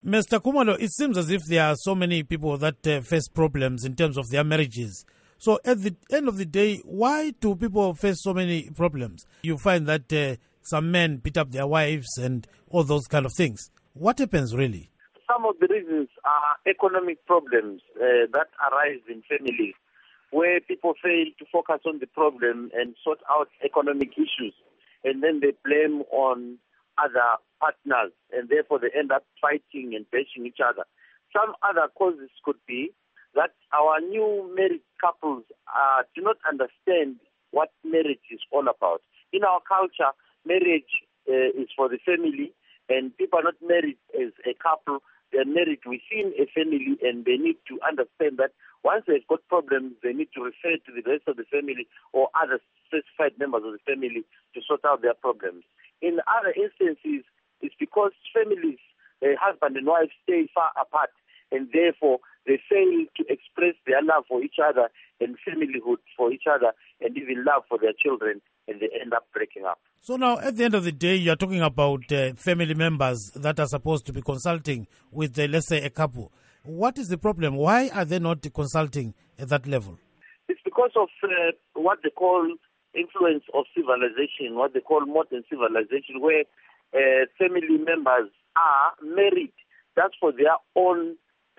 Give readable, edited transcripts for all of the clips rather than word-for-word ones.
Mr. Khumalo, it seems as if there are so many people that face problems in terms of their marriages. So at the end of the day, why do people face so many problems? You find that some men beat up their wives and all those kind of things. What happens really? Some of the reasons are economic problems that arise in families where people fail to focus on the problem and sort out economic issues, and then they blame on other partners, and therefore they end up fighting and bashing each other. Some other causes could be that our new married couples do not understand what marriage is all about. In our culture, marriage is for the family, and people are not married as a couple. They're married within a family, and they need to understand that once they've got problems, they need to refer to the rest of the family or other specified members of the family to sort out their problems. In other instances, it's because families, husband and wife, stay far apart, and therefore they fail to express their love for each other and familyhood for each other and even love for their children, and they end up breaking up. So now, at the end of the day, you're talking about family members that are supposed to be consulting with, let's say, a couple. What is the problem? Why are they not consulting at that level? It's because of what they call influence of civilization, what they call modern civilization, where family members are married. That's for their own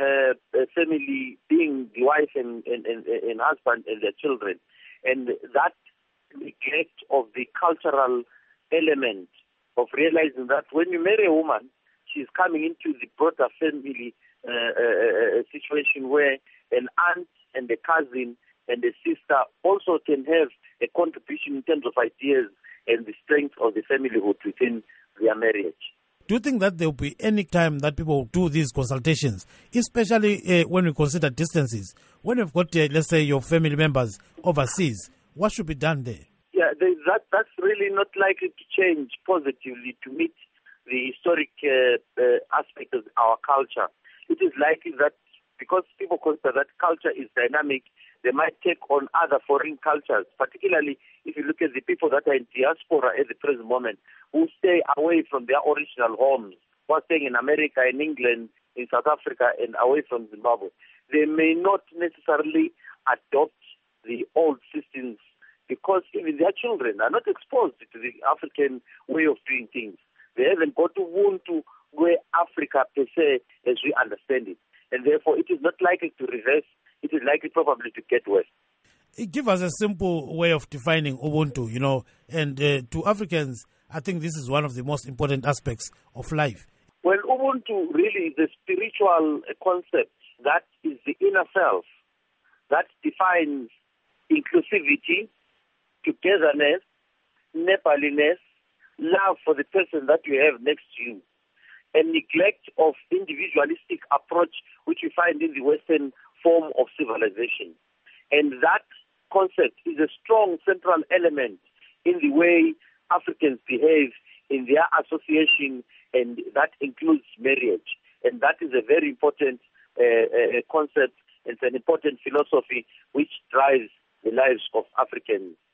family, being the wife and husband and their children. And that neglect of the cultural element of realizing that when you marry a woman, she's coming into the broader family situation where an aunt and a cousin and a sister also can have a contribution in terms of ideas and the strength of the familyhood within their marriage. Do you think that there will be any time that people will do these consultations, especially when we consider distances? When you've got, let's say, your family members overseas, what should be done there? Yeah, that's really not likely to change positively to meet the historic aspect of our culture. It is likely that because people consider that culture is dynamic, they might take on other foreign cultures, particularly if you look at the people that are in diaspora at the present moment, who stay away from their original homes, who are staying in America, in England, in South Africa, and away from Zimbabwe. They may not necessarily adopt the old systems because even their children are not exposed to the African way of doing things. They haven't got to wound to where Africa per se as we understand it. And therefore, it is not likely to reverse. It is likely probably to get worse. Give us a simple way of defining Ubuntu, and to Africans, I think this is one of the most important aspects of life. Well, Ubuntu really is a spiritual concept that is the inner self that defines inclusivity, togetherness, neighborliness, love for the person that you have next to you, and neglect of individualistic approach which you find in the Western form of civilization. And that concept is a strong central element in the way Africans behave in their association, and that includes marriage. And that is a very important concept. It's an important philosophy which drives the lives of Africans.